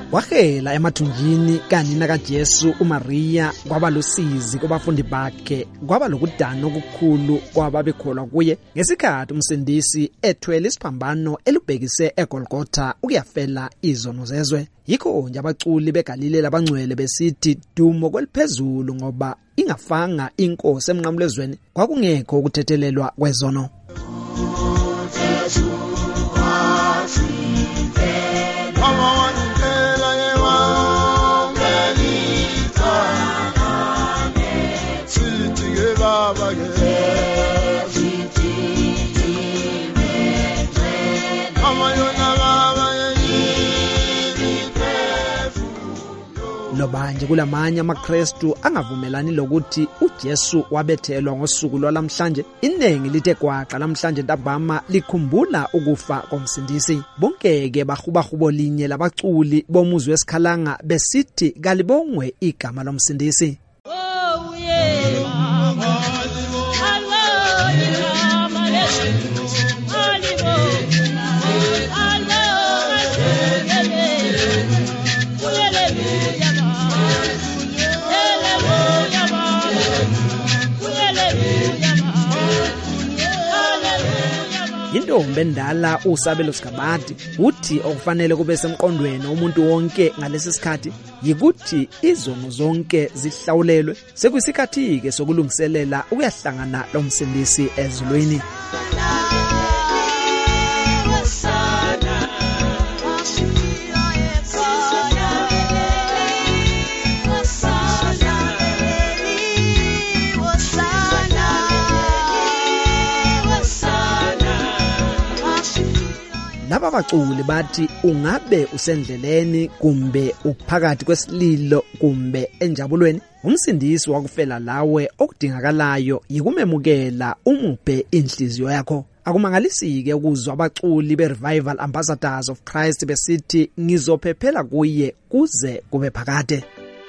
Wahela emathunjini kanina kaJesu uMaria kwaba lusizi kubafundi bakhe, kwaba lokudana okukhulu kwababekholwa kuye ngesikhathi umsindisi ethwele isiphambano elubhekise eGolgotha ukuyafela izono zezwe. Yikho nje abaculi beGalile labangcwele besithi dumo kweliphezulu ngoba ingafanga inkosi emnqamlezweni kwakungekho ukuthethelelwa kwezono. Lobanje kulamanye amaKristu angavumelani lokuthi uJesu wabethelwa ngosuku lwalamhlanje. Iningi lithe kwaqa lamhlanje ntambama likhumbula ukufa komsindisi. Bonkeke bahubahubo linye labaculi bomuzwe wesikhalanga besithi kalibongwe igama lomsindisi. Intombi endala uSabelo Sikabadi uthi okufanele kube semqondweni umuntu wonke ngalesi sikhathi yikuthi izono zonke zihlawulelwe. Sekuyisikhathi ke sokulungiselela ukuyahlangana lomsindisi ezulwini. Laba baculi bathi ungabe usendleleni kumbe uphakathi kwesililo kumbe enjabulweni, umsindisi wakufela lawe okudingakalayo yikumemukela umuphe inhliziyo yakho. Akumangalisike ukuzwa abaculi beRevival Ambassadors of Christ besithi ngizophephela kuye kuze kube phakade.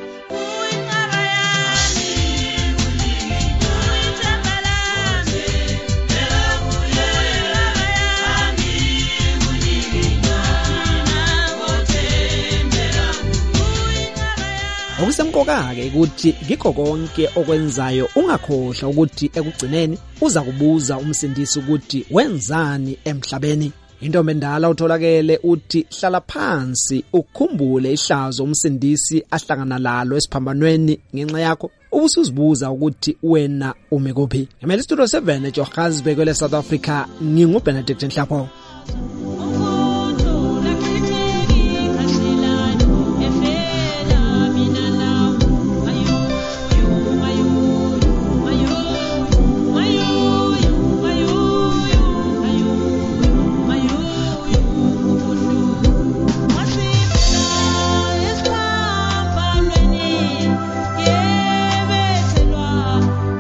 Okusemkoka-ke ukuthi ngikho konke okwenzayo ungakhohlwa ukuthi ekugcineni uza kubuza umsindisi ukuthi wenzani emhlabeni. Intombi endala utholakele uthi hlala phansi ukukhumbule ihlazo umsindisi ahlangana lalo esiphambanweni ngenxa yakho, ubusuzibuza ukuthi wena ume kuphi. Emeli Studio 7 eJohannesburg kwele South Africa, nginguBenedict Nhlapho.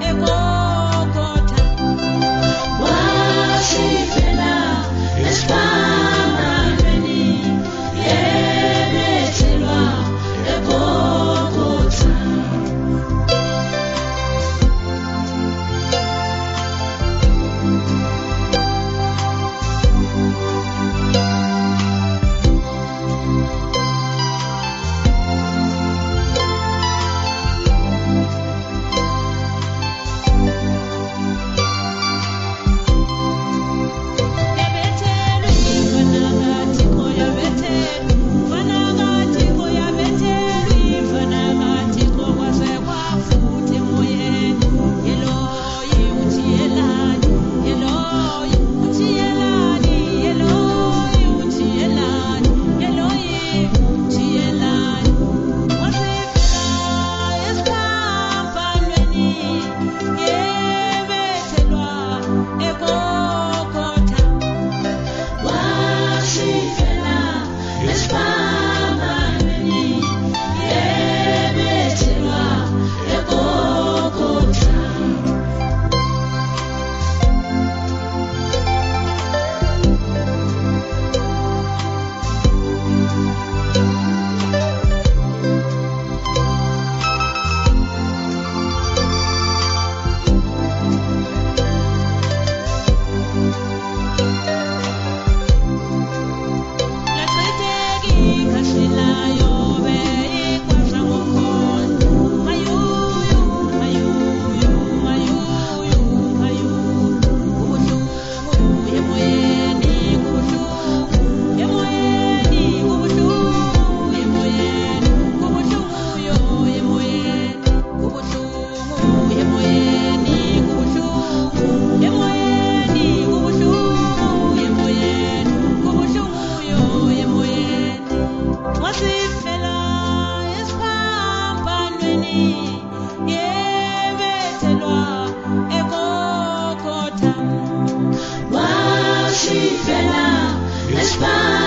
It's fine. Washifela,